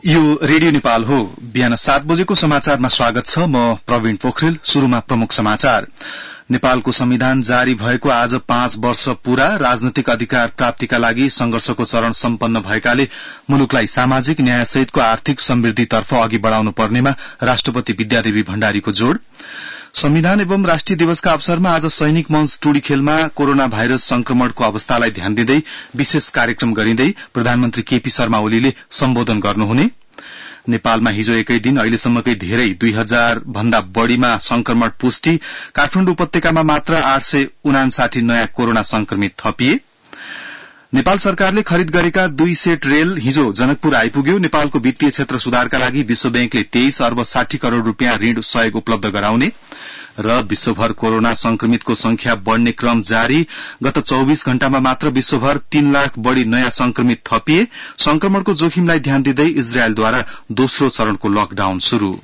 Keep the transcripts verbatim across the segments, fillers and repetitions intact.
यो रेडियो नेपाल हो। बिहान सात बजेको समाचारमा स्वागत छ। म प्रवीण पोखरेल। शुरूमा प्रमुख समाचार। नेपालको संविधान जारी भएको आज पाँच वर्ष पूरा। राजनैतिक अधिकार प्राप्तिका लागि संघर्षको चरण सम्पन्न भएकाले मुलुकलाई सामाजिक न्यायसहितको आर्थिक समृद्धितर्फ अघि बढ़ाउनु पर्नेमा राष्ट्रपति विद्यादेवी भण्डारीको जोड़। संविधान एवं राष्ट्रिय दिवसका अवसरमा आज सैनिक मंच टुडीखेलमा कोरोना भाइरस संक्रमणको अवस्थालाई ध्यान दिँदै विशेष कार्यक्रम गरिँदै प्रधानमन्त्री केपी शर्मा ओलीले सम्बोधन गर्नुहुने। नेपालमा हिजो एकै दिन अहिलेसम्मकै धेरै दुई हजार भन्दा बढ़ीमा संक्रमण पुष्टि। काठमाडौँ उपत्यकामा मात्र आठ सय उनासाठी नयाँ कोरोना संक्रमित थपिए। नेपाल सरकारले खरिद गरेका दुई सेट रेल हिजो जनकपुर आइपुग्यो। नेपालको वित्तीय क्षेत्र सुधारका लागि विश्व बैंकले तेइस अर्ब साठी करोड़ रूपियाँ ऋण सहयोग उपलब्ध गराउने र विश्वभर कोरोना संक्रमितको संख्या बढ़ने क्रम जारी। गत चौबीस घण्टामा मात्र विश्वभर तीन लाख बढ़ी नयाँ संक्रमित थपिए। संक्रमणको जोखिमलाई ध्यान दिँदै इजरायलद्वारा दोस्रो चरणको लकडाउन शुरू।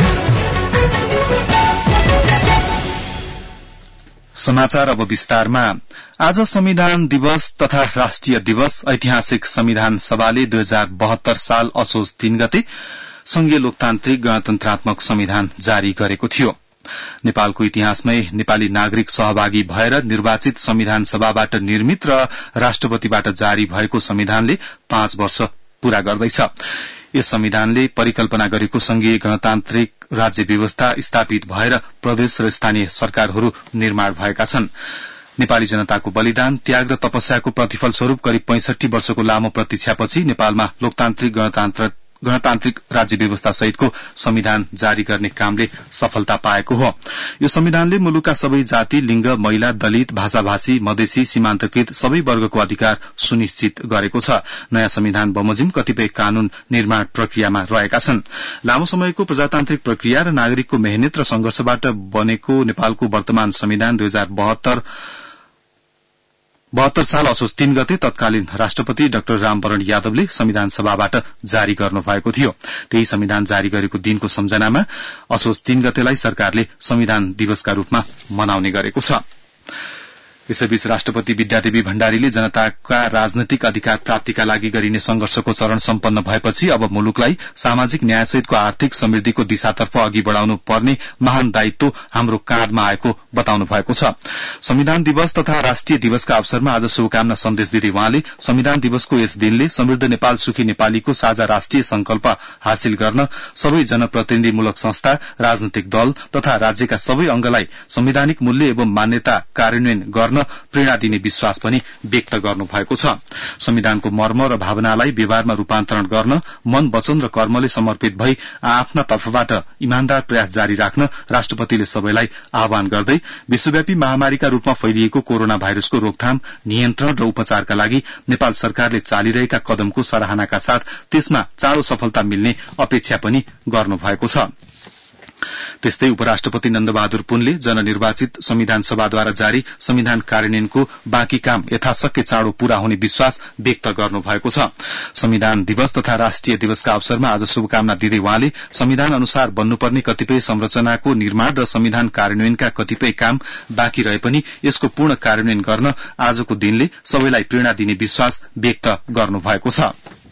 समाचार अब विस्तारमा। आज संविधान दिवस तथा राष्ट्रिय दिवस। ऐतिहासिक संविधान सभाले दुई हजार बहत्तर साल असोज तीन गते संघीय लोकतान्त्रिक गणतन्त्रात्मक संविधान जारी गरेको थियो। नेपालको इतिहासमै नेपाली नागरिक सहभागी भएर निर्वाचित संविधान सभाबाट निर्मित र राष्ट्रपतिबाट जारी भएको संविधानले पाँच वर्ष पूरा गर्दैछ। यस संविधानले परिकल्पना गरेको संघीय गणतान्त्रिक राज्य व्यवस्था स्थापित भएर प्रदेश र स्थानीय सरकारहरू निर्माण भएका छन्। नेपाली जनताको बलिदान, त्याग र तपस्याको प्रतिफल स्वरूप करिब पैंसठी वर्षको लामो प्रतीक्षापछि नेपालमा लोकतान्त्रिक गणतन्त्र गणतान्त्रिक राज्य व्यवस्था सहितको संविधान जारी गर्ने कामले सफलता पाएको हो। यो संविधानले मुलुकका सबै जाति, लिंग, महिला, दलित, भाषाभाषी, मधेसी, सीमान्तकृत सबै वर्गको अधिकार सुनिश्चित गरेको छ। नयाँ संविधान बमोजिम कतिपय कानून निर्माण प्रक्रियामा रहेका छन्। लामो समयको प्रजातान्त्रिक प्रक्रिया र नागरिकको मेहनत र संघर्षबाट बनेको नेपालको वर्तमान संविधान दुई हजार बहत्तर बहत्तर साल असोज तीन गते तत्कालीन राष्ट्रपति डाक्टर रामवरण यादवले संविधान सभाबाट जारी गर्नु भएको थियो। त्यही संविधान जारी गरेको दिनको सम्झनामा असोज तीन गतेलाई सरकारले संविधान दिवसका रूपमा मनाउने गरेको छ। यसैबीच राष्ट्रपति विद्यादेवी भण्डारीले जनताका राजनैतिक अधिकार प्राप्तिका लागि गरिने संघर्षको चरण सम्पन्न भएपछि अब मुलुकलाई सामाजिक न्यायसहितको आर्थिक समृद्धिको दिशातर्फ अघि बढ़ाउनु पर्ने महान दायित्व हाम्रो काँधमा आएको बताउनु भएको छ। संविधान दिवस तथा राष्ट्रिय दिवसका अवसरमा आज शुभकामना सन्देश दिँदै उहाँले संविधान दिवसको यस दिनले समृद्ध नेपाल सुखी नेपालीको साझा राष्ट्रिय संकल्प हासिल गर्न सबै जनप्रतिनिधिमूलक संस्था, राजनैतिक दल तथा राज्यका सबै अंगलाई संवैधानिक मूल्य एवं मान्यता कार्यान्वयन गर्न प्रेरणा दिने विश्वास पनि व्यक्त गर्नु भएको छ। संविधानको मर्म र भावनालाई व्यवहारमा रूपान्तरण गर्न मन, वचन र कर्मले समर्पित भई आफ्ना तर्फबाट इमानदार प्रयास जारी राख्न राष्ट्रपतिले सबैलाई आह्वान गर्दै विश्वव्यापी महामारीका रूपमा फैलिएको कोरोना भाइरसको रोकथाम, नियन्त्रण र उपचारका लागि नेपाल सरकारले चालिरहेका कदमको सराहनाका साथ त्यसमा चाँडो सफलता मिल्ने अपेक्षा पनि गर्नु भएको छ। त्यस्तै उपराष्ट्रपति नन्दबहादुर पुनले जननिर्वाचित संविधान सभाद्वारा जारी संविधान कार्यान्वयनको बाँकी काम यथाशक्य चाँडो पूरा हुने विश्वास व्यक्त गर्नु भएको छ। संविधान दिवस तथा राष्ट्रिय दिवसका अवसरमा आज शुभकामना दिँदै उहाँले संविधान अनुसार बन्नुपर्ने कतिपय संरचनाको निर्माण र संविधान कार्यान्वयनका कतिपय काम बाँकी रहे पनि यसको पूर्ण कार्यान्वयन गर्न आजको दिनले सबैलाई प्रेरणा दिने विश्वास व्यक्त गर्नु भएको छ।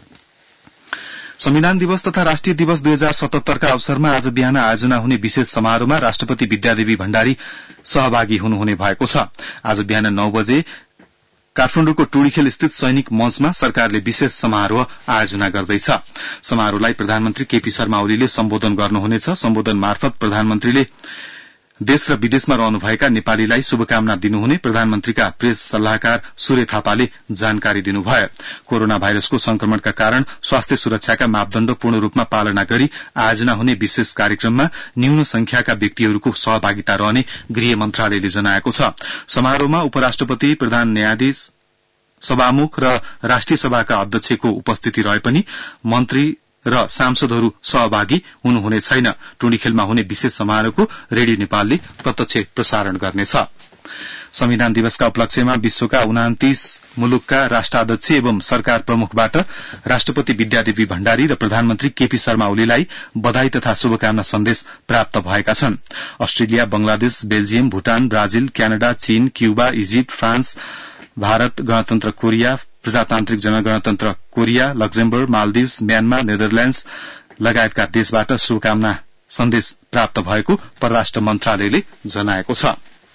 संविधान दिवस तथा राष्ट्रिय दिवस दुई हजार सतहत्तरका अवसरमा आज बिहान आयोजना हुने विशेष समारोहमा राष्ट्रपति विद्यादेवी भण्डारी सहभागी हुनुहुने भएको छ। आज बिहान नौ बजे काठमाडौँको टुडीखेल स्थित सैनिक मंचमा सरकारले विशेष समारोह आयोजना गर्दैछ। समारोहलाई प्रधानमन्त्री केपी शर्मा ओलीले सम्बोधन गर्नुहुनेछ। सम्बोधन मार्फत प्रधानमन्त्रीले देश र विदेशमा रहनुभएका नेपालीलाई शुभकामना दिनुहुने प्रधानमन्त्रीका प्रेस सल्लाहकार सूर्य थापाले जानकारी दिनुभयो। कोरोना भाइरसको संक्रमणका कारण स्वास्थ्य सुरक्षाका मापदण्ड पूर्ण रूपमा पालना गरी आयोजना हुने विशेष कार्यक्रममा न्यून संख्याका व्यक्तिहरूको सहभागिता रहने गृह मन्त्रालयले जनाएको छ। समारोहमा उपराष्ट्रपति, प्रधान न्यायाधीश, सभामुख र राष्ट्रिय सभाका अध्यक्षको उपस्थिति रहे पनि मन्त्री र सांसदहरू सहभागी हुनुहुने छैन। टुडीखेलमा हुने विशेष समारोहको रेडियो नेपालले प्रत्यक्ष प्रसारण गर्नेछ। संविधान दिवसका उपलक्ष्यमा विश्वका उनातीस मुलुकका राष्ट्राध्यक्ष एवं सरकार प्रमुखबाट राष्ट्रपति विद्यादेवी भण्डारी र प्रधानमन्त्री केपी शर्मा ओलीलाई बधाई तथा शुभकामना सन्देश प्राप्त भएका छन्। Australia, Bangladesh, Belgium, Bhutan, Brazil, Canada, चीन, क्यूबा, इजिप्ट, फ्रान्स, भारत, गणतन्त्र कोरिया, प्रजातान्त्रिक जनगणतन्त्र Korea, Luxembourg, Maldives, Myanmar, Netherlands लगायतका देशबाट शुभकामना सन्देश प्राप्त भएको परराष्ट्र मन्त्रालयले जनाएको छ।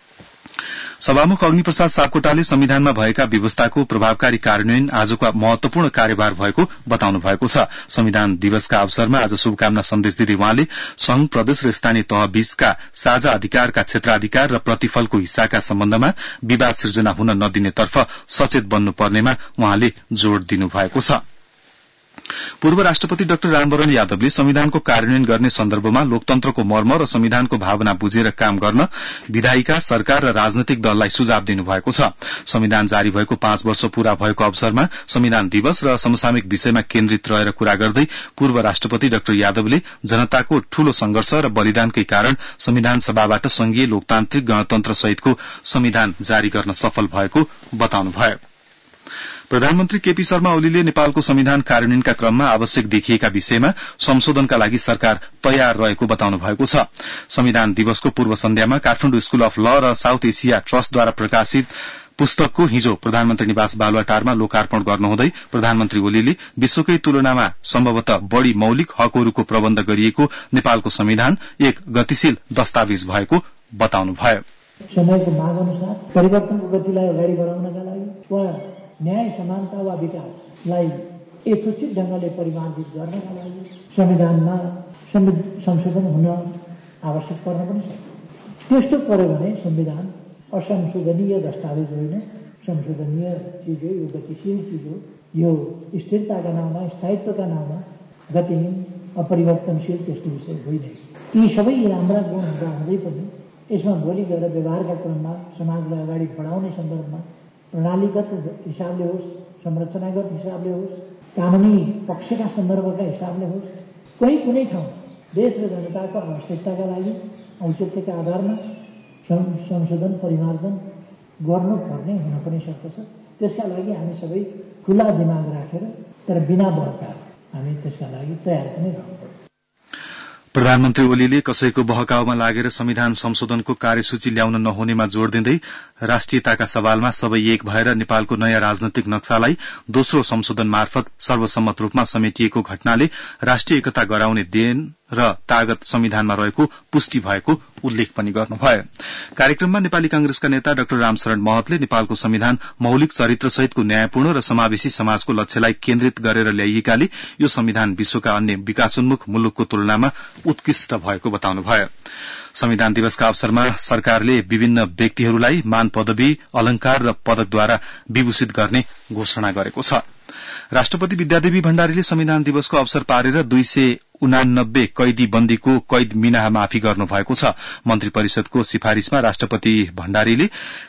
सभामुख अग्निप्रसाद सापकोटाले संविधानमा भएका व्यवस्थाको प्रभावकारी कार्यान्वयन आजको महत्वपूर्ण कार्यभार भएको बताउनु भएको छ। संविधान दिवसका अवसरमा आज शुभकामना सन्देश दिँदै उहाँले संघ, प्रदेश र स्थानीय तह बीचका साझा अधिकारका क्षेत्राधिकार र प्रतिफलको हिस्साका सम्बन्धमा विवाद सिर्जना हुन नदिनेतर्फ सचेत बन्नुपर्नेमा उहाँले जोड़ दिनुभएको छ। पूर्व राष्ट्रपति डाक्टर रामवरण यादवले संविधानको कार्यान्वयन गर्ने सन्दर्भमा लोकतन्त्रको मर्म र संविधानको भावना बुझेर काम गर्न विधायिका, सरकार र राजनैतिक दललाई सुझाव दिनुभएको छ। संविधान जारी भएको पाँच वर्ष पूरा भएको अवसरमा संविधान दिवस र समसामयिक विषयमा केन्द्रित रहेर कुरा गर्दै पूर्व राष्ट्रपति डाक्टर यादवले जनताको ठूलो संघर्ष र बलिदानकै कारण संविधान सभाबाट संघीय लोकतान्त्रिक गणतन्त्र सहितको संविधान जारी गर्न सफल भएको बताउनुभयो। प्रधानमन्त्री केपी शर्मा ओलीले नेपालको संविधान कार्यान्वयनका क्रममा आवश्यक देखिएका विषयमा संशोधनका लागि सरकार तयार रहेको बताउनु भएको छ। संविधान दिवसको पूर्व सन्ध्यामा काठमाडौँ स्कूल अफ ल र साउथ एशिया ट्रस्टद्वारा प्रकाशित पुस्तकको हिजो प्रधानमन्त्री निवास बालुवाटारमा लोकार्पण गर्नुहुँदै प्रधानमन्त्री ओलीले विश्वकै तुलनामा सम्भवतः बढ़ी मौलिक हकहरूको प्रबन्ध गरिएको नेपालको संविधान एक गतिशील दस्तावेज भएको बताउनुभयो। समयको माग अनुसार परिवर्तनको गतिलाई अगाडि बढाउनका लागि वा न्याय, समानता वा विकासलाई यथोचित ढंगले परिमार्जित गर्नका लागि संविधानमा संशोधन हुन आवश्यक पर्न पनि सक्छ। त्यस्तो पर्यो भने संविधान असंशोधनीय दस्तावेज होइन, संशोधनीय चिज हो, यो गतिशील चिज हो, यो स्थिरताका नाममा, स्थायित्वका नाममा गतिहीन, अपरिवर्तनशील त्यस्तो विषय होइन। यी सबै राम्रा गुण हुँदा हुँदै पनि यसमा भोलि गएर व्यवहारका क्रममा समाजलाई अगाडि बढाउने सन्दर्भमा प्रणालीगत हिसाबले होस्, संरचनागत हिसाबले होस्, कानूनी पक्षका सन्दर्भका हिसाबले होस्, कोही कुनै ठाउँ देश र जनताको आवश्यकताका लागि औचित्यका आधारमा संशोधन परिमार्जन गर्नुपर्ने हुन पनि सक्दछ। त्यसका लागि हामी सबै खुला दिमाग राखेर तर बिना बहकाव हामी त्यसका लागि तयार पनि रहनुपर्छ। प्रधानमन्त्री ओलीले कसैको बहकावमा लागेर संविधान संशोधनको कार्यसूची ल्याउन नहुनेमा जोड़ दिँदै राष्ट्रियताका सवालमा सबै एक भएर नेपालको नयाँ राजनैतिक नक्सालाई दोस्रो संशोधन मार्फत सर्वसम्मत रूपमा समेटिएको घटनाले राष्ट्रिय एकता गराउने देन र तागत संविधानमा रहेको पुष्टि भएको उल्लेख पनि गर्नुभयो। कार्यक्रममा नेपाली कांग्रेसका नेता डाक्टर रामशरण महतले नेपालको संविधान मौलिक चरित्र सहितको न्यायपूर्ण र समावेशी समाजको लक्ष्यलाई केन्द्रित गरेर ल्याइएकाले यो संविधान विश्वका अन्य विकासोन्मुख मुलुकको तुलनामा उत्कृष्ट भएको बताउनुभयो। संविधान दिवसका अवसरमा सरकारले विभिन्न व्यक्तिहरूलाई मान पदवी, अलंकार र पदकद्वारा विभूषित गर्ने घोषणा गरेको छ। राष्ट्रपति विद्यादेवी भण्डारीले संविधान दिवसको अवसर पारेर दुई सय उनानब्बे कैदी बन्दीको कैद मिनाहा माफी गर्नुभएको छ। मन्त्री परिषदको सिफारिशमा राष्ट्रपति भण्डारीले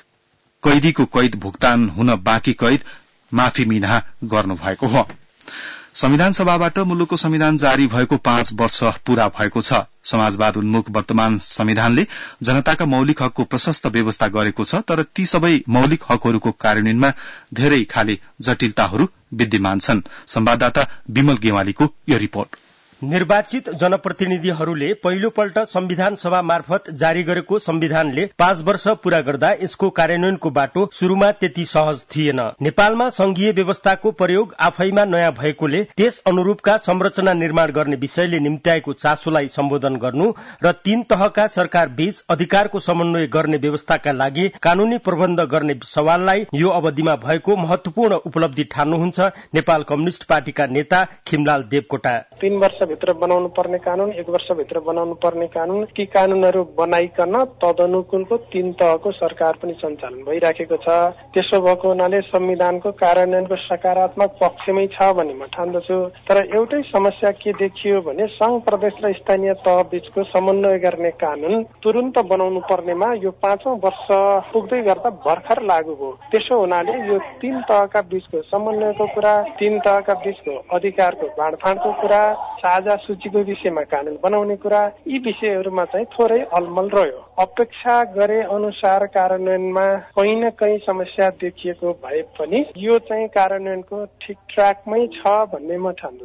कैदीको कैद भुक्तान हुन बाँकी कैद माफी मिनाहा गर्नुभएको हो। संविधान सभाबाट मुलुकको संविधान जारी भएको पाँच वर्ष पूरा भएको छ। समाजवाद उन्मुख वर्तमान संविधानले जनताका मौलिक हकको प्रशस्त व्यवस्था गरेको छ, तर ती सबै मौलिक हकहरूको कार्यान्वयनमा धेरै खाले जटिलताहरू विद्यमान छन्। संवाददाता विमल गेवालीको यो रिपोर्ट। निर्वाचित जनप्रतिनिधिहरूले पहिलोपल्ट संविधान सभा मार्फत जारी गरेको संविधानले पाँच वर्ष पूरा गर्दा यसको कार्यान्वयनको बाटो शुरूमा त्यति सहज थिएन। नेपालमा संघीय व्यवस्थाको प्रयोग आफैमा नयाँ भएकोले त्यस अनुरूपका संरचना निर्माण गर्ने विषयले निम्त्याएको चासोलाई सम्बोधन गर्नु र तीन तहका सरकार बीच अधिकारको समन्वय गर्ने व्यवस्थाका लागि कानूनी प्रबन्ध गर्ने सवाललाई यो अवधिमा भएको महत्वपूर्ण उपलब्धि ठान्नुहुन्छ नेपाल कम्युनिष्ट पार्टीका नेता खिमलाल देवकोटा। तीन वर्ष भित्र बनाउनु पर्ने कानून, एक वर्षभित्र बनाउनु पर्ने कानून, ती कानूनहरू बनाइकन तदनुकूलको तीन तहको सरकार पनि सञ्चालन भइराखेको छ। त्यसो भएको हुनाले संविधानको कार्यान्वयनको सकारात्मक पक्षमै छ भन्ने म ठान्दछु। तर एउटै समस्या के देखियो भने संघ, प्रदेश र स्थानीय तह बीचको समन्वय गर्ने कानून तुरुन्त बनाउनु पर्नेमा यो पाँचौं वर्ष पुग्दै गर्दा भर्खर लागू भयो। त्यसो हुनाले यो तीन तहका बीचको समन्वयको कुरा, तीन तहका बीचको अधिकारको बाँडफाँडको कुरा, साझा सूचीको विषयमा कानून बनाउने कुरा, यी विषयहरूमा चाहिँ थोरै अलमल रह्यो। अपेक्षा गरे अनुसार कार्यान्वयनमा कहीँ न कहीँ समस्या देखिएको भए पनि यो चाहिँ कार्यान्वयनको ठिक ट्र्याकमै छ भन्ने म ठान्दछु।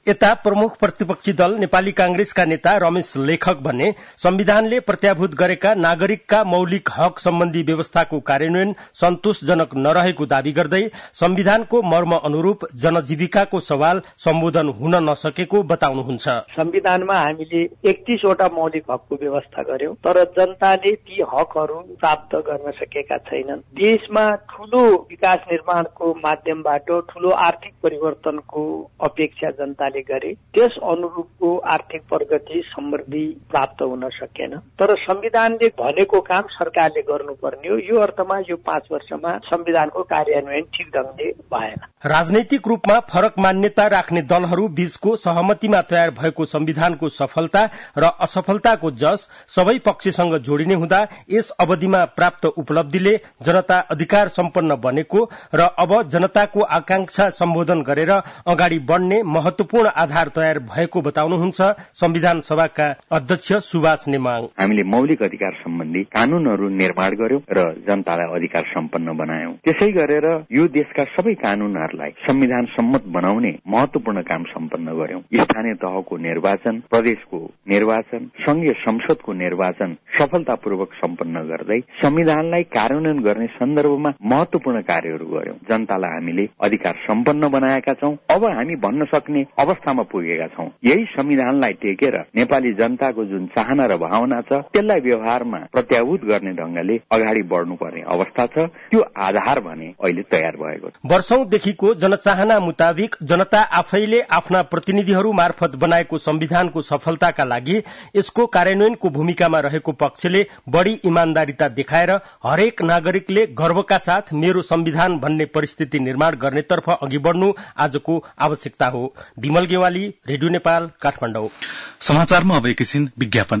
यता प्रमुख प्रतिपक्षी दल नेपाली कांग्रेसका नेता रमेश लेखक भने संविधानले प्रत्याभूत गरेका नागरिकका मौलिक हक सम्बन्धी व्यवस्थाको कार्यान्वयन सन्तोषजनक नरहेको दावी गर्दै संविधानको मर्म अनुरूप जनजीविकाको सवाल सम्बोधन हुन नसकेको बताउनुहुन्छ। संविधानमा हामीले एकतीसवटा मौलिक हकको व्यवस्था गर्यौं, तर जनताले ती हकहरू प्राप्त गर्न सकेका छैनन्। देशमा ठूलो विकास निर्माणको माध्यमबाट ठूलो आर्थिक परिवर्तनको अपेक्षा जनताले गरे, त्यस अनुरूपको आर्थिक प्रगति समृद्धि प्राप्त हुन सकेन। तर संविधानले भनेको काम सरकारले गर्नुपर्ने हो। यो अर्थमा यो पाँच वर्षमा संविधानको कार्यान्वयन ठिक ढंगले भएन। राजनैतिक रूपमा फरक मान्यता राख्ने दलहरू बीचको सहमतिमा तयार भएको संविधानको सफलता र असफलताको जस सबै पक्षसँग जोडिने हुँदा यस अवधिमा प्राप्त उपलब्धिले जनता अधिकार सम्पन्न बनेको र अब जनताको आकांक्षा सम्बोधन गरेर अगाडि बढ्ने महत्वपूर्ण आधार तयार भएको बताउनुहुन्छ संविधान सभाका अध्यक्ष सुभाष नेमाङ। हामीले मौलिक अधिकार सम्बन्धी कानूनहरू निर्माण गर्यौं र जनतालाई अधिकार सम्पन्न बनायौं। त्यसै गरेर यो देशका सबै कानूनहरूलाई संविधान सम्मत बनाउने महत्वपूर्ण काम सम्पन्न गर्यौं। स्थानीय तहको निर्वाचन, प्रदेशको निर्वाचन, संघीय संसदको निर्वाचन सफलतापूर्वक सम्पन्न गर्दै संविधानलाई कार्यान्वयन गर्ने सन्दर्भमा महत्वपूर्ण कार्यहरू गर्यौं। जनतालाई हामीले अधिकार सम्पन्न बनाएका छौं। अब हामी भन्न सक्ने अवस्थामा पुगेका छौं। यही संविधानलाई टेकेर नेपाली जनताको जुन चाहना र भावना छ त्यसलाई व्यवहारमा प्रत्याभूत गर्ने ढंगले अगाडि बढ्नुपर्ने अवस्था छ। त्यो आधार भने अहिले तयार भएको छ। वर्षौंदेखिको जनचाहना मुताबिक जनता आफैले आफ्ना प्रतिनिधिहरू मार्फत बनाएको संविधानको सफलताका लागि यसको कार्यान्वयनको भूमिकामा रहेको पक्षले बढ़ी इमानदारिता देखाएर हरेक नागरिकले गर्वका साथ मेरो संविधान भन्ने परिस्थिति निर्माण गर्नेतर्फ अघि बढ्नु आजको आवश्यकता हो। विमल गेवाली, रेडियो नेपाल, काठमाडौँ। समाचारमा अब एकैछिन विज्ञापन।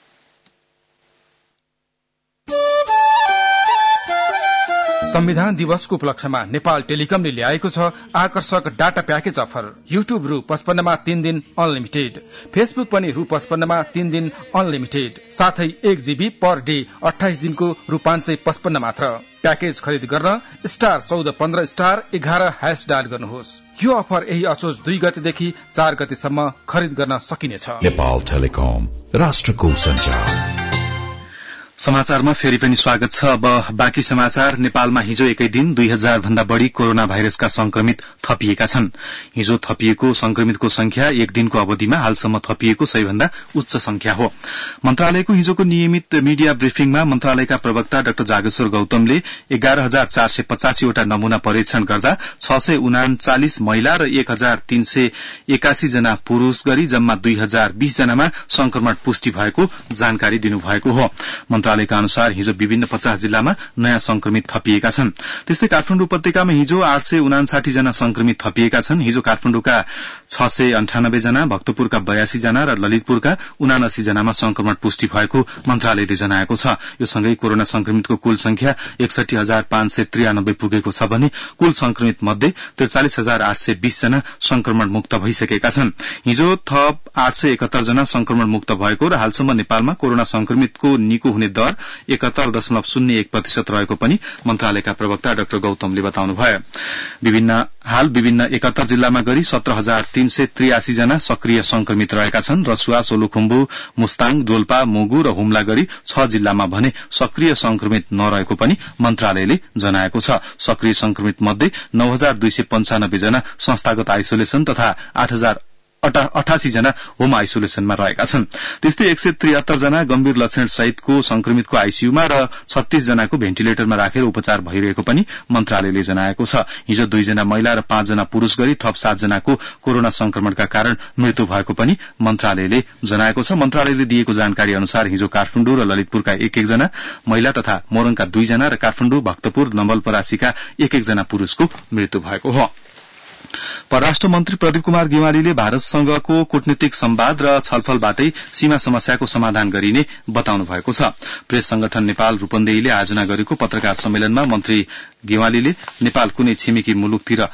संविधान दिवसको उपलक्ष्यमा नेपाल टेलिकमले ल्याएको छ आकर्षक डाटा प्याकेज अफर। युट्युब रु पचपन्नमा तीन दिन अनलिमिटेड, फेसबुक पनि रु पचपन्नमा तीन दिन अनलिमिटेड, साथै एक जीबी पर डे अठाइस दिनको रु पाँच सय पचपन्न मात्र। प्याकेज खरिद गर्न स्टार चौध पन्ध्र स्टार एघार हैश डायल गर्नुहोस्। यो अफर यही असोज दुई गतेदेखि चार गतेसम्म खरिद गर्न सकिनेछ। नेपाल टेलिकम, राष्ट्रको संचार। समाचारमा फेरि पनि स्वागत छ। अब बाँकी समाचार। नेपालमा हिजो एकै दिन दुई हजार भन्दा बढ़ी कोरोना भाइरसका संक्रमित थपिएका छन्। हिजो थपिएको संक्रमितको संख्या एक दिनको अवधिमा हालसम्म थपिएको सबैभन्दा उच्च संख्या हो। मन्त्रालयको हिजोको नियमित मिडिया ब्रिफिङमा मन्त्रालयका प्रवक्ता डाक्टर जागेश्वर गौतमले एघार हजार चार सय पचासीवटा नमूना परीक्षण गर्दा छ सय उनाचालिस महिला र एक हजार तीन सय एकासी जना पुरूष गरी जम्मा दुई हजार बीस जनामा संक्रमण पुष्टि भएको जानकारी दिनुभएको हो। मन्त्रालयका अनुसार हिजो विभिन्न पचास जिल्लामा नयाँ संक्रमित थपिएका छन्। त्यस्तै काठमाडौँ उपत्यकामा हिजो आठ सय उनासाठी जना संक्रमित थपिएका छन्। हिजो काठमाडौँका छ सय अन्ठानब्बे जना, भक्तपुरका बयासी जना र ललितपुरका उनासी जनामा संक्रमण पुष्टि भएको मन्त्रालयले जनाएको छ। यो सँगै कोरोना संक्रमितको कुल संख्या एकसठी हजार पाँच सय त्रियानब्बे पुगेको छ भने कुल संक्रमित मध्ये त्रिचालिस हजार आठ सय बीस जना संक्रमण मुक्त भइसकेका छन्। हिजो थप आठ सय एकहत्तर जना संक्रमण मुक्त भएको र हालसम्म नेपालमा कोरोना संक्रमितको निको हुने दर एकहत्तर दशमलव शून्य एक प्रतिशत रहेको पनि मन्त्रालयका प्रवक्ता डाक्टर गौतमले बताउनुभयो। विभिन्न हाल विभिन्न एकहत्तर जिल्लामा गरी सत्र हजार तीन सय त्रियासी जना सक्रिय संक्रमित रहेका छन्। रसुवा, सोलुखुम्बु, मुस्ताङ, डोल्पा, मुगु र हुम्ला गरी छ जिल्लामा भने सक्रिय संक्रमित नरहेको पनि मन्त्रालयले जनाएको छ। सक्रिय संक्रमित मध्ये नौ हजार दुई सय पञ्चानब्बे जना संस्थागत आइसोलेसन तथा आठ हजार अठासी जना होम आइसोलेसनमा रहेका छन्। त्यस्तै एक सय त्रिहत्तर जना गम्भीर लक्षण सहितको संक्रमितको आइसीयूमा र छत्तीस जनाको भेन्टिलेटरमा राखेर उपचार भइरहेको पनि मन्त्रालयले जनाएको छ। हिजो दुईजना महिला र पाँचजना पुरूष गरी थप सात जनाको कोरोना संक्रमणका कारण मृत्यु भएको पनि मन्त्रालयले जनाएको छ। मन्त्रालयले दिएको जानकारी अनुसार हिजो काठमाडौँ र ललितपुरका एक एक जना महिला तथा मोरङका दुईजना र काठमाडौँ, भक्तपुर, नवलपरासीका एक एक जना पुरूषको मृत्यु भएको हो। परराष्ट्र मन्त्री प्रदीप कुमार गेवालीले भारतसँगको कूटनीतिक संवाद र छलफलबाटै सीमा समस्याको समाधान गरिने बताउनु भएको छ। प्रेस संगठन नेपाल रूपन्देहीले आयोजना गरेको पत्रकार सम्मेलनमा मन्त्री गेवालीले नेपाल कुनै छिमेकी मुलुकतिर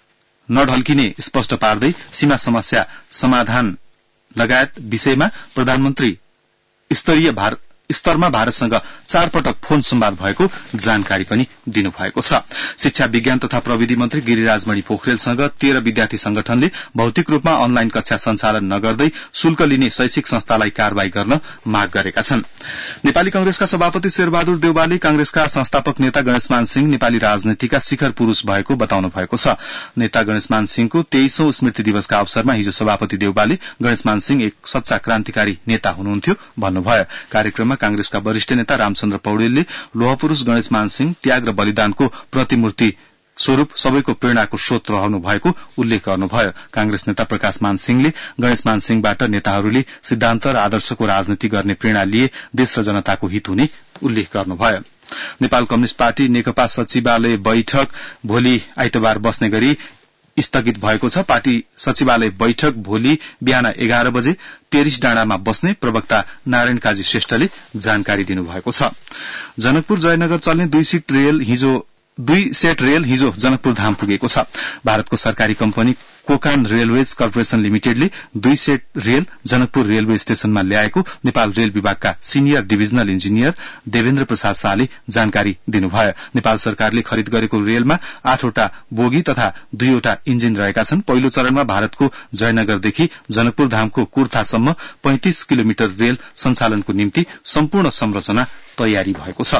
नढल्किने स्पष्ट पार्दै सीमा समस्या समाधान लगायत विषयमा प्रधानमन्त्री स्तरीय स्तरमा भारतसँग चार पटक फोन संवाद भएको जानकारी पनि दिनुभएको छ। शिक्षा विज्ञान तथा प्रविधि मन्त्री गिरिराज मणि पोखरेलसँग तेह्र विद्यार्थी संगठनले भौतिक रूपमा अनलाइन कक्षा सञ्चालन नगर्दै शुल्क लिने शैक्षिक संस्थालाई कारवाही गर्न माग गरेका छन्। नेपाली कांग्रेसका सभापति शेरबहादुर देउवाले कांग्रेसका संस्थापक नेता गणेशमान सिंह नेपाली राजनीतिका शिखर पुरूष भएको बताउनु भएको छ। नेता गणेशमान सिंहको तेइसौं स्मृति दिवसका अवसरमा हिजो सभापति देउवाले गणेशमान सिंह एक सच्चा क्रान्तिकारी नेता हुनुहुन्थ्यो भन्नुभयो। कार्यक्रममा कांग्रेसका वरिष्ठ नेता रामचन्द्र पौडेलले लोहपुरूष गणेशमान सिंह त्याग र बलिदानको प्रतिमूर्ति स्वरूप सबैको प्रेरणाको स्रोत रहनु भएको उल्लेख गर्नुभयो। कांग्रेस नेता प्रकाशमान सिंहले गणेशमान सिंहबाट नेताहरूले सिद्धान्त र आदर्शको राजनीति गर्ने प्रेरणा लिए देश र जनताको हित हुने उल्लेख गर्नुभयो। नेपाल कम्युनिष्ट पार्टी नेकपा सचिवालय बैठक भोलि आइतबार बस्ने गरी स्थगित भएको छ। पार्टी सचिवालय बैठक भोलि बिहान एघार बजे टेरिस डाँडामा बस्ने प्रवक्ता नारायण काजी श्रेष्ठले जानकारी दिनुभएको छ। जनकपुर जयनगर चल्ने दुई सीट रेल हिजो दुई सेट रेल हिजो जनकपुर धाम पुगेको छ। भारतको सरकारी कम्पनी कोकान रेलवेज कर्पोरेशन लिमिटेडले दुई सेट रेल जनकपुर रेलवे स्टेशनमा ल्याएको नेपाल रेल विभागका senior divisional engineer Devendra Prasad शाहले जानकारी दिनुभयो। नेपाल सरकारले खरिद गरेको रेलमा आठवटा बोगी तथा दुईवटा इन्जिन रहेका छन्। पहिलो चरणमा भारतको जयनगरदेखि जनकपुर धामको कुर्थासम्म पैंतिस किलोमिटर रेल सञ्चालनको निम्ति सम्पूर्ण संरचना तयारी भएको छ।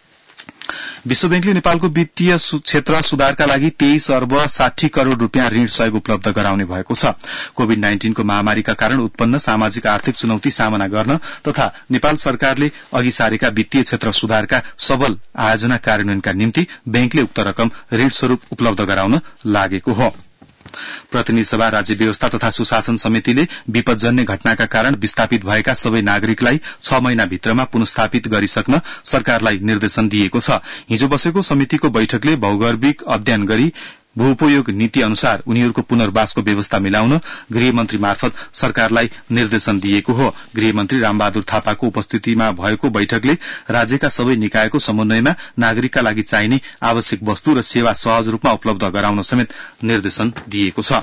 विश्व बैंकले नेपालको वित्तीय क्षेत्र सुधारका लागि तेइस अर्ब साठी करोड़ रूपियाँ ऋण सहयोग उपलब्ध गराउने भएको छ। कोविड नाइन्टीनको महामारीका कारण उत्पन्न सामाजिक आर्थिक चुनौती सामना गर्न तथा नेपाल सरकारले अघि सारेका वित्तीय क्षेत्र सुधारका सबल आयोजना कार्यान्वयनका निम्ति बैंकले उक्त रकम ऋण स्वरूप उपलब्ध गराउन लागेको हो। प्रतिनिधि सभा राज्य व्यवस्था तथा सुशासन समितिले विपदजन्य घटनाका कारण विस्थापित भएका सबै नागरिकलाई छ महिना भित्रमा पुनस्थापित गरिसक्न सरकारलाई निर्देशन दिएको छ। हिजो बसेको समितिको बैठकले भौगर्भिक अध्ययन गरी भूउपयोग नीति अनुसार उनीहरूको पुनर्वासको व्यवस्था मिलाउन गृहमन्त्री मार्फत सरकारलाई निर्देशन दिएको हो। गृहमन्त्री रामबहादुर थापाको उपस्थितिमा भएको बैठकले राज्यका सबै निकायको समन्वयमा नागरिकका लागि चाहिने आवश्यक वस्तु र सेवा सहज रूपमा उपलब्ध गराउन समेत निर्देशन दिएको छ।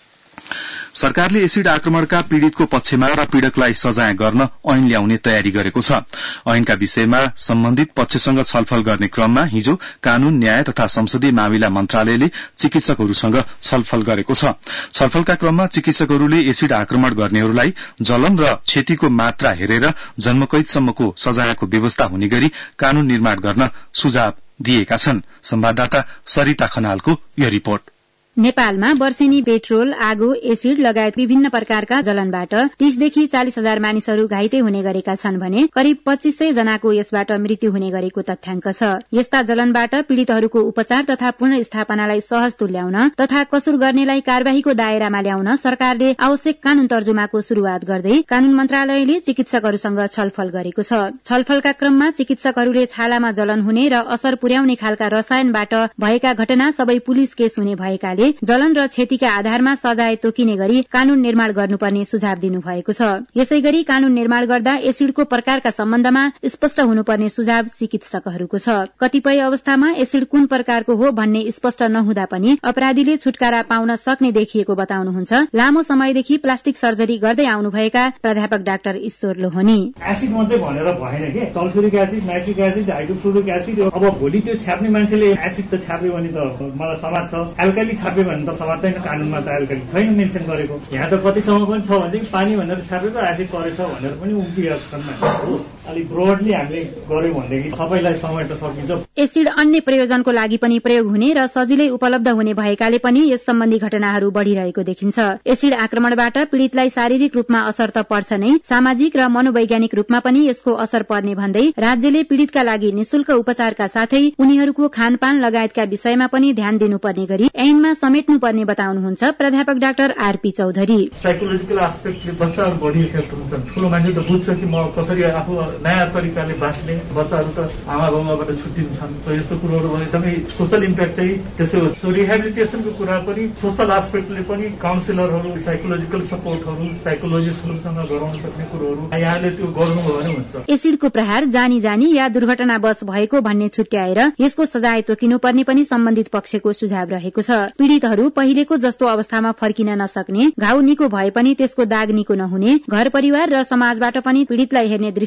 सरकारले एसिड आक्रमणका पीड़ितको पक्षमा र पीड़कलाई सजाय गर्न ऐन ल्याउने तयारी गरेको छ। ऐनका विषयमा सम्बन्धित पक्षसँग छलफल गर्ने क्रममा हिजो कानून न्याय तथा संसदीय मामिला मन्त्रालयले चिकित्सकहरूसँग छलफल गरेको छ। छलफलका क्रममा चिकित्सकहरूले एसिड आक्रमण गर्नेहरूलाई जलन र क्षतिको मात्रा हेरेर जन्मकैदसम्मको सजायको व्यवस्था हुने गरी कानून निर्माण गर्न सुझाव दिएका छन्। संवाददाता सरिता खनालको यो रिपोर्ट। नेपालमा वर्षेनी पेट्रोल, आगो, एसिड लगायत विभिन्न प्रकारका जलनबाट तीसदेखि चालिस हजार मानिसहरू घाइते हुने गरेका छन् भने करिब पच्चीस सय जनाको यसबाट मृत्यु हुने गरेको तथ्याङ्क छ। यस्ता जलनबाट पीड़ितहरूको उपचार तथा पुनर्स्थापनालाई सहज तुल्याउन तथा कसुर गर्नेलाई कार्यवाहीको दायरामा ल्याउन सरकारले आवश्यक कानून तर्जुमाको शुरूआत गर्दै कानून मन्त्रालयले चिकित्सकहरूसँग छलफल गरेको छ। छलफलका क्रममा चिकित्सकहरूले छालामा जलन हुने र असर पुर्याउने खालका रसायनबाट भएका घटना सबै पुलिस केस हुने भएकाले जलन र क्षतिका आधारमा सजाय तोकिने गरी कानून निर्माण गर्नुपर्ने सुझाव दिनुभएको छ। यसैगरी कानून निर्माण गर्दा एसिडको प्रकारका सम्बन्धमा स्पष्ट हुनुपर्ने सुझाव चिकित्सकहरूको छ। कतिपय अवस्थामा एसिड कुन प्रकारको हो भन्ने स्पष्ट नहुँदा पनि अपराधीले छुटकारा पाउन सक्ने देखिएको बताउनुहुन्छ लामो समयदेखि प्लास्टिक सर्जरी गर्दै आउनुभएका प्राध्यापक डाक्टर ईश्वर लोहनी। एसिड मात्रै भनेर भएन के, sulphuric acid, nitric acid, hydrofluoric acid, अब भोलि त्यो छाप्ने मान्छेले एसिड त छाप्यो भने त मलाई समाज छ, एल्काली छाप्यो भने त समात्दैन। कानूनमा त एल्काली छैन मेन्सन गरेको। यहाँ त कतिसम्म पनि छ भने पानी भनेर छापेर एसिड परेछ भनेर पनि उम्किएको छन् मान्छेहरू। अलिक ब्रोडली हामीले गर्यौं भनेदेखि सबैलाई समेट्न सकिन्छ। एसिड अन्य प्रयोजनको लागि पनि प्रयोग हुने र सजिलै उपलब्ध हुने भएकाले पनि यस सम्बन्धी घटनाहरू बढ़िरहेको देखिन्छ। एसिड आक्रमणबाट पीड़ितलाई शारीरिक रूपमा असर त पर्छ नै, सामाजिक र मनोवैज्ञानिक रूपमा पनि यसको असर पर्ने भन्दै राज्यले पीड़ितका लागि निशुल्क उपचारका साथै उनीहरूको खानपान लगायतका विषयमा पनि ध्यान दिनुपर्ने गरी ऐनमा समेट्नुपर्ने बताउनुहुन्छ प्राध्यापक डाक्टर आरपी चौधरी। साइकोलोजिकल एस्पेक्टले बच्चाहरू बढी इफेक्ट हुन्छन्। ठूलो मान्छे त बुझ्छ कि म कसरी आफू नयाँ तरिकाले बाँच्ने, बच्चाहरू त आमा बाबुबाट छुट्टिन्छन्। सो यस्तो कुरोहरू एकदमै सोशल इम्प्याक्ट चाहिँ त्यस्तो हो। सो रिहेबिलिटेसनको कुरा पनि सोशल एस्पेक्टले पनि काउन्सिलरहरू, साइकोलोजिकल सपोर्टहरू, साइकोलोजिस्टहरूसँग गराउन सक्ने कुरोहरू यहाँले त्यो गर्नुभयो भने हुन्छ। एसिडको प्रहार जानी जानी या दुर्घटनावश भएको भन्ने छुट्याएर यसको सजाय तोकिनुपर्ने पनि सम्बन्धित पक्षको सुझाव रहेको छ। पीड़ितहरू पहिलेको जस्तो अवस्थामा फर्किन नसक्ने, घाउ निको भए पनि त्यसको दाग निको नहुने, घर परिवार र समाजबाट पनि पीड़ितलाई हेर्ने दृष्टिकोण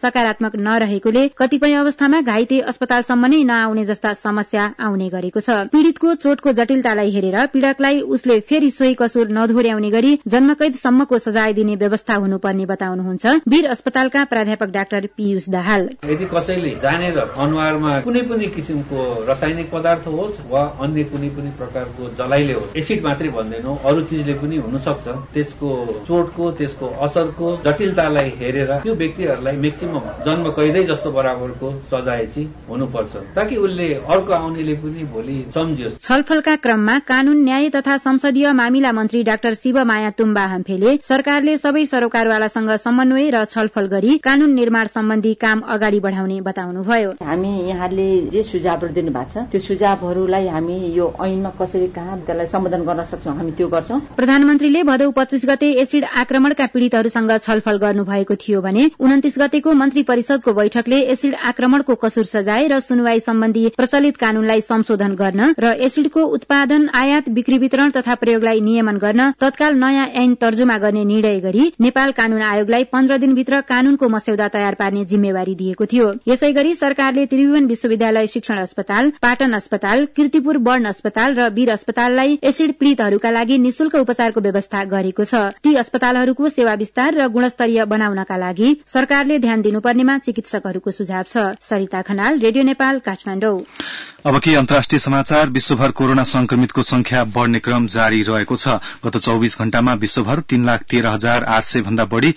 सकारात्मक नरहेकोले कतिपय अवस्थामा घाइते अस्पतालसम्म नै नआउने जस्ता समस्या आउने गरेको छ। पीड़ितको चोटको जटिलतालाई हेरेर पीड़कलाई उसले फेरि सोही कसुर नदोहोर्याउने गरी जन्मकैदसम्मको सजाय दिने व्यवस्था हुनुपर्ने बताउनुहुन्छ वीर अस्पतालका प्राध्यापक डाक्टर पीयूष दाहाल। यदि कसैले जानेर अनुहारमा कुनै पनि किसिमको रासायनिक पदार्थ होस् वा अन्य कुनै पनि प्रकारको जलाइले होस्, एसिड मात्रै भन्दैनौ अरू चीजले पनि हुन सक्छ, त्यसको चोटको त्यसको असरको जटिलतालाई हेरेर त्यो व्यक्तिहरूलाई म्याक्सिमम जन्म कैदै जस्तो बराबरको सजाय चाहिँ हुनुपर्छ, ताकि उसले अर्को आउनेले पनि भोलि सम्झियोस्। छलफलका क्रममा कानून न्याय तथा संसदीय मामिला मन्त्री डाक्टर शिवमाया तुम्बा हम्फेले सरकारले सबै सरोकारवालासँग समन्वय र छलफल गरी कानून निर्माण सम्बन्धी काम अगाडि बढाउने बताउनुभयो। हामी यहाँले जे सुझावहरू दिनु भएको छ त्यो सुझावहरूलाई हामी यो ऐनमा कसरी कहाँ त्यसलाई सम्बोधन गर्न सक्छौं, हामी त्यो गर्छौं। प्रधानमन्त्रीले भदौ पच्चीस गते एसिड आक्रमणका पीड़ितहरूसँग छलफल गर्नुभएको थियो भने उन्तीस गतेको मन्त्री परिषदको बैठकले एसिड आक्रमणको कसुर सजाय र सुनवाई सम्बन्धी प्रचलित कानूनलाई संशोधन गर्न र एसिडको उत्पादन, आयात, बिक्री, वितरण तथा प्रयोगलाई नियमन गर्न तत्काल नयाँ ऐन तर्जुमा गर्ने निर्णय गरी नेपाल कानून आयोगलाई पन्ध्र दिनभित्र कानूनको मस्यौदा तयार पार्ने जिम्मेवारी दिएको थियो। यसै गरी सरकारले त्रिभुवन विश्वविद्यालय शिक्षण अस्पताल, पाटन अस्पताल, कीर्तिपुर बर्न अस्पताल र वीर अस्पताललाई एसिड पीड़ितहरूका लागि निशुल्क उपचारको व्यवस्था गरेको छ। ती अस्पतालहरूको सेवा विस्तार र गुणस्तरीय बनाउनका लागि सरकारले ध्यान दिनुपर्नेमा चिकित्सकहरूको सुझाव छ। सरिता खनाल, रेडियो नेपाल, काठमाडौँ। अब के अन्तर्राष्ट्रिय समाचार। विश्वभर कोरोना संक्रमितको संख्या बढ़ने क्रम जारी रहेको छ। गत चौबीस घण्टामा विश्वभर तीन लाख तेह्र हजार आठ सय भन्दा बढ़ी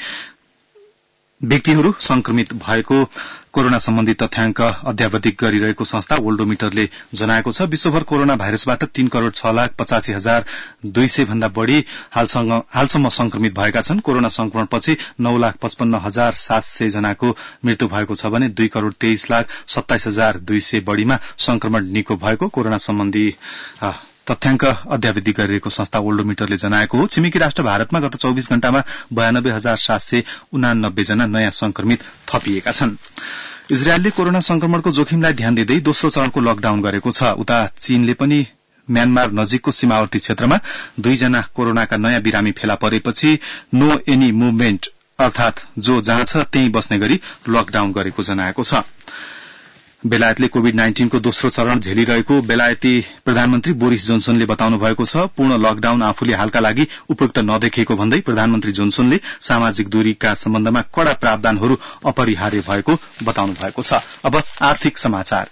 व्यक्तिहरू संक्रमित भएको कोरोना सम्बन्धी तथ्याङ्क अध्यावधिक गरिरहेको संस्था वर्ल्डोमिटरले जनाएको छ। विश्वभर कोरोना भाइरसबाट तीन करोड़ छ लाख पचासी हजार दुई सय भन्दा बढ़ी हालसम्म संक्रमित भएका छन्। कोरोना संक्रमणपछि नौ लाख पचपन्न हजार सात सय जनाको मृत्यु भएको छ भने दुई करोड़ तेइस लाख सत्ताइस हजार दुई सय बढ़ीमा संक्रमण निको भएको कोरोना सम्बन्धी तथ्याङ्क अध्यावधि गरिरहेको संस्था वर्ल्डोमिटरले जनाएको हो। छिमेकी राष्ट्र भारतमा गत चौबीस घण्टामा बयानब्बे हजार सात सय उनानब्बे जना नयाँ संक्रमित थपिएका छन्। इजरायलले कोरोना संक्रमणको जोखिमलाई ध्यान दिँदै दोस्रो चरणको लकडाउन गरेको छ। उता चीनले पनि म्यानमार नजिकको सीमावर्ती क्षेत्रमा दुईजना कोरोनाका नयाँ बिरामी फेला परेपछि नो एनी मुभमेन्ट अर्थात जो जहाँ छ त्यही बस्ने गरी लकडाउन गरेको जनाएको छ। बेलायतले कोविड नाइन्टीन को दोस्रो चरण झेलिरहेको बेलायती प्रधानमन्त्री बोरिस जोन्सनले बताउनु भएको छ। पूर्ण लकडाउन आफूले हालका लागि उपयुक्त नदेखेको भन्दै प्रधानमन्त्री जोन्सनले सामाजिक दूरीका सम्बन्धमा कड़ा प्रावधानहरू अपरिहार्य भएको बताउनु भएको छ। अब आर्थिक समाचार।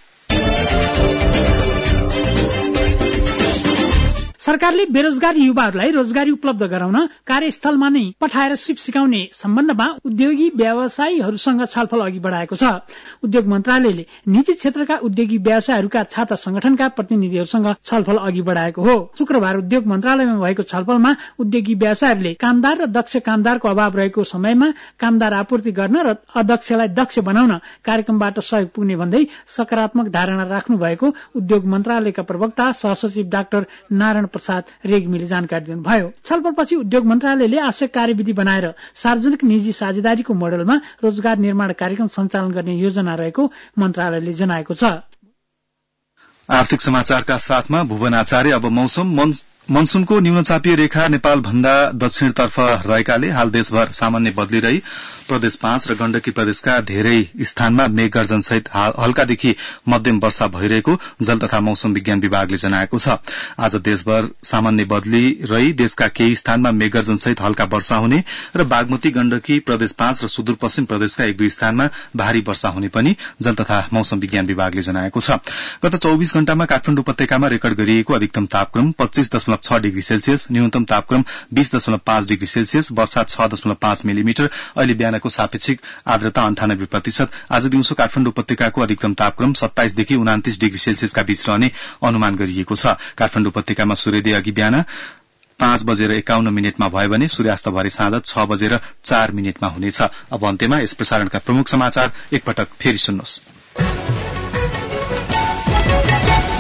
सरकारले बेरोजगार युवाहरूलाई रोजगारी उपलब्ध गराउन कार्यस्थलमा नै पठाएर सिप सिकाउने सम्बन्धमा उद्योगी व्यवसायीहरूसँग छलफल अघि बढाएको छ। उद्योग मन्त्रालयले निजी क्षेत्रका उद्योगी व्यवसायहरूका छाता संगठनका प्रतिनिधिहरूसँग छलफल अघि बढाएको हो। शुक्रबार उद्योग मन्त्रालयमा भएको छलफलमा उद्योगी व्यवसायहरूले कामदार र दक्ष कामदारको अभाव रहेको समयमा कामदार आपूर्ति गर्न र अदक्षलाई दक्ष बनाउन कार्यक्रमबाट सहयोग पुग्ने भन्दै सकारात्मक धारणा राख्नु भएको उद्योग मन्त्रालयका प्रवक्ता सहसचिव डाक्टर नारायण प्रसाद रेग्मीले जानकारी दिनुभयो। छलफलपछि उद्योग मन्त्रालयले आवश्यक कार्यविधि बनाएर सार्वजनिक निजी साझेदारीको मोडलमा रोजगार निर्माण कार्यक्रम सञ्चालन गर्ने योजना रहेको मन्त्रालयले जनाएको छ। आर्थिक समाचारका साथमा भुवन आचार्य। अब मौसम। मनसूनको न्यूनचापीय रेखा नेपाल भन्दा दक्षिणतर्फ रहेकाले हाल देशभर सामान्य बदलिरही प्रदेश पाँच र गण्डकी प्रदेशका धेरै स्थानमा मेघगर्जन सहित हल्कादेखि मध्यम वर्षा भइरहेको जल तथा मौसम विज्ञान विभागले जनाएको छ। आज देशभर सामान्य बदलिरही देशका केही स्थानमा मेघगर्जन सहित हल्का वर्षा हुने र बागमती, गण्डकी प्रदेश पाँच र सुदूरपश्चिम प्रदेशका एक दुई स्थानमा भारी वर्षा हुने पनि जल तथा मौसम विज्ञान विभागले जनाएको छ। गत चौबीस घण्टामा काठमाडौँ उपत्यकामा रेकर्ड गरिएको अधिकतम तापक्रम पच्चीस दशमलव छ डिग्री सेल्सियस, न्यूनतम तापक्रम बीस दशमलव पाँच डिग्री सेल्सियस, वर्षा छ दशमलव पाँच मिलिमिटर। अहिले बिहानको सापेक्षिक आर्द्रता अन्ठानब्बे प्रतिशत। आज दिउँसो काठमाडौँ उपत्यकाको अधिकतम तापक्रम सत्ताइसदेखि उनातिस डिग्री सेल्सियसका बीच रहने अनुमान गरिएको छ। काठमाडौँ उपत्यकामा सूर्योदय अघि बिहान पाँच बजेर एकाउन्न मिनटमा भयो भने सूर्यास्त भरे साँझ छ बजेर चार मिनटमा हुनेछ। अब अन्त्यमा यस प्रसारणका प्रमुख समाचार एकपटक फेरि सुन्नुहोस्।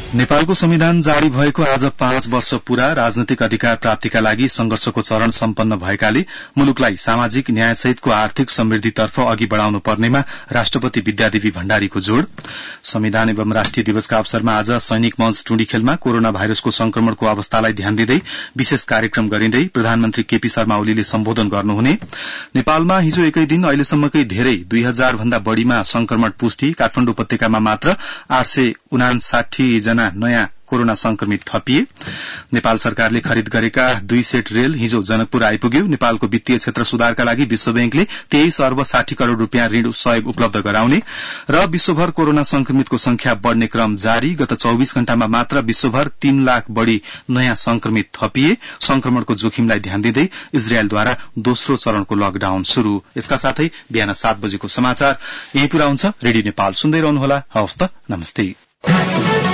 नेपालको संविधान जारी भएको आज पाँच वर्ष पूरा राजनैतिक अधिकार प्राप्तिका लागि संघर्षको चरण सम्पन्न भएकाले मुलुकलाई सामाजिक न्यायसहितको आर्थिक समृद्धितर्फ अघि बढ़ाउनु पर्नेमा राष्ट्रपति विद्यादेवी भण्डारीको जोड़। संविधान एवं राष्ट्रिय दिवसका अवसरमा आज सैनिक मंच टुँडीखेलमा कोरोना भाइरसको संक्रमणको अवस्थालाई ध्यान दिँदै विशेष कार्यक्रम गरिँदै प्रधानमन्त्री केपी शर्मा ओलीले सम्बोधन गर्नुहुने। नेपालमा हिजो एकै दिन अहिलेसम्मकै धेरै दुई हजार भन्दा बढ़ीमा संक्रमण पुष्टि। काठमाडौँ उपत्यकामा मात्र आठ सय उनासाठी जना नयाँ कोरोना संक्रमित थपिए। नेपाल सरकारले खरिद गरेका दुई सेट रेल हिजो जनकपुर आइपुग्यो। नेपालको वित्तीय क्षेत्र सुधारका लागि विश्व बैंकले तेइस अर्ब साठी करोड़ रूपियाँ ऋण सहयोग उपलब्ध गराउने र विश्वभर कोरोना संक्रमितको संख्या बढ़ने क्रम जारी। गत चौबीस घण्टामा मात्र विश्वभर तीन लाख बढ़ी नयाँ संक्रमित थपिए। संक्रमणको जोखिमलाई ध्यान दिँदै इजरायलद्वारा दोस्रो चरणको लकडाउन शुरू। यसका साथै बिहान सात बजेको समाचार यही पूरा हुन्छ। रेडियो नेपाल सुन्दै रहनुहोला। हवस् त, नमस्ते।